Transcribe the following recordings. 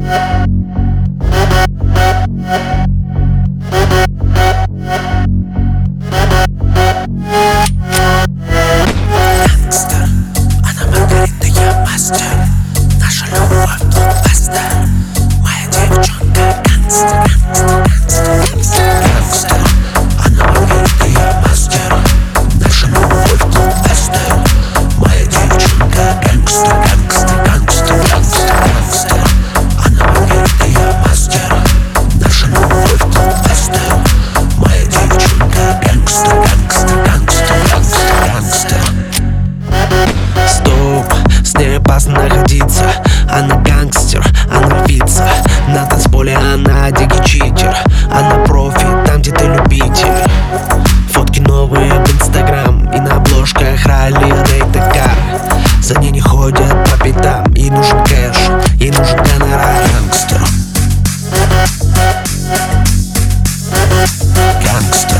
Гангстер, она Маргарита, я мастер. Наша любовь блокбастер. Моя девчонка гангстер, гангстер, гангстер, гангстер. Она Маргарита, я мастер. Наша любовь блокбастер. Моя девчонка гангстер, гангстер, гангстер, гангстер, гангстер. Она Маргарита, я мастер. Наша любовь блокбастер. Моя девчонка гангстер, гангстер, гангстер, гангстер, гангстер. Стоп, с ней опасно находиться. Она гангстер, она львица. На танцполе она дикий читер. Она профи, там где ты любитель. Фотки новые в инстаграм. И на обложках ралли рейд-Дакар. За ней не ходят по пятам. Ей нужен кэш, ей нужен гонорар. Гангстер. Гангстер.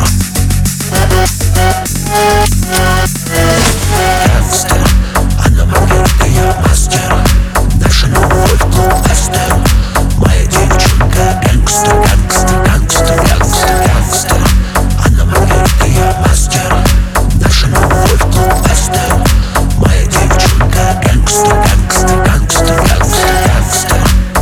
Гангстер. Она Маргарита, я мастер. Наша любовь блокбастер. Моя девчонка гангстер, гангстер, гангстер, гангстер, гангстер. Она Маргарита, я мастер. Наша любовь блокбастер. Моя девчонка гангстер, гангстер, гангстер, гангстер, гангстер.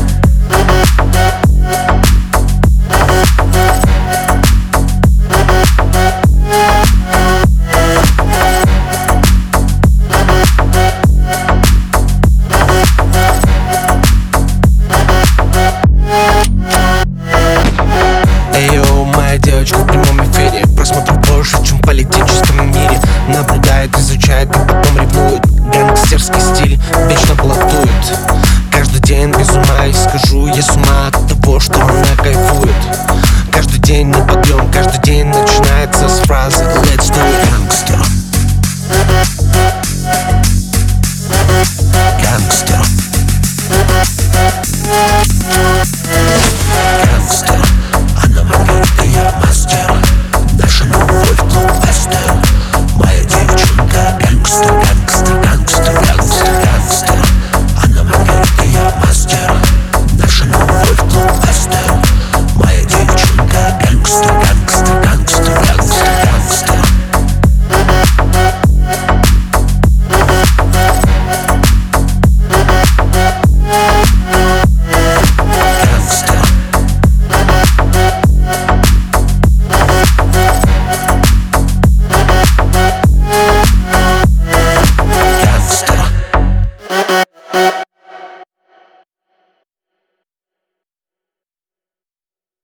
Эйо, моя девочка в прямом эфире. Просмотров больше, чем в политическом мире. Наблюдает, изучает и потом ревнует. Гангстерский стиль вечно блатует. Каждый день без ума и скажу я с ума от того, что она кайфует. Каждый день на подъем, каждый день начинается с фразы Let's do it. Гангстер. Гангстер.